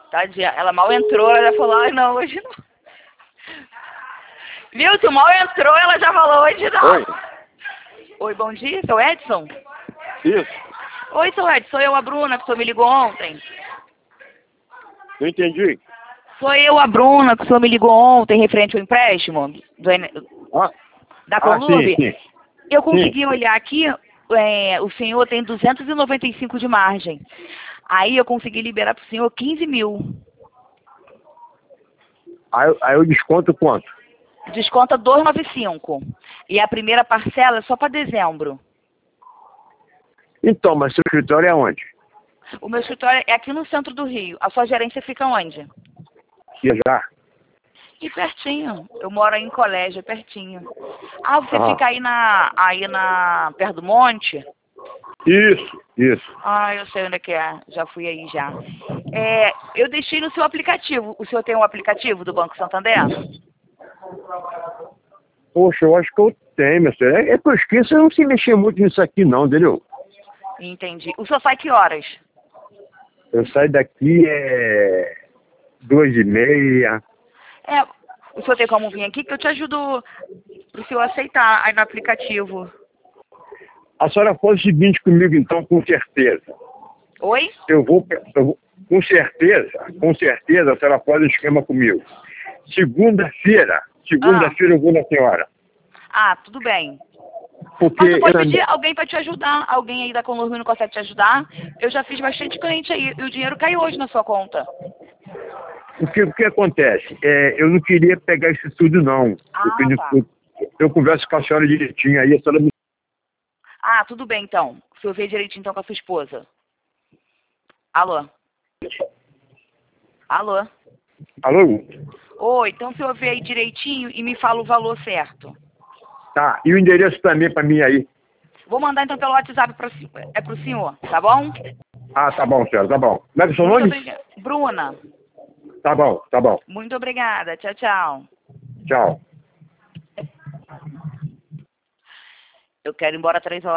Tadinha, ela mal entrou, ela já falou, ai não, hoje não. Viu? Tu mal entrou, ela já falou, hoje não. Oi. Oi, bom dia, seu Edson? Isso. Oi, seu Edson, sou eu, a Bruna, que o senhor me ligou ontem. Não entendi. Sou eu, a Bruna, que o senhor me ligou ontem, referente ao empréstimo Ah, da sim, Conlube. sim. Eu consegui olhar aqui, o senhor tem 295 de margem. Aí eu consegui liberar para o senhor 15 mil. Aí eu desconto quanto? Desconta 295. E a primeira parcela é só para dezembro. Então, mas seu escritório é onde? O meu escritório é aqui no centro do Rio. A sua gerência fica onde? Já. E pertinho. Eu moro aí em colégio, é pertinho. Ah, você Ah. fica aí perto do monte? Isso. Ah, eu sei onde é que é. Já fui aí já. Eu deixei no seu aplicativo. O senhor tem um aplicativo do Banco Santander? Poxa, eu acho que eu tenho, meu senhor. É que eu esqueço, eu não sei mexer muito nisso aqui não, entendeu? Entendi. O senhor sai que horas? Eu saio daqui 2h30. O senhor tem como vir aqui que eu te ajudo pro senhor aceitar aí no aplicativo. A senhora faz o seguinte comigo, então, com certeza. Oi? Eu vou com certeza, a senhora faz o esquema comigo. Segunda-feira eu vou na senhora. Ah, tudo bem. Porque Mas você pode pedir alguém para te ajudar. Alguém aí da Conlube não consegue te ajudar. Eu já fiz bastante cliente aí. E o dinheiro caiu hoje na sua conta. o que acontece? Eu não queria pegar isso tudo, não. Tá. Eu converso com a senhora direitinho aí, a senhora me... Ah, tudo bem então. O senhor vê direitinho então com a sua esposa. Alô? Alô? Alô? Oi, então o senhor vê aí direitinho e me fala o valor certo. Tá, e o endereço também pra mim aí. Vou mandar então pelo WhatsApp pro senhor, tá bom? Ah, tá bom, senhora, tá bom. Como é que é o seu Muito nome? obrigada. Bruna. Tá bom. Muito obrigada. Tchau, tchau. Tchau. Eu quero ir embora 3 horas.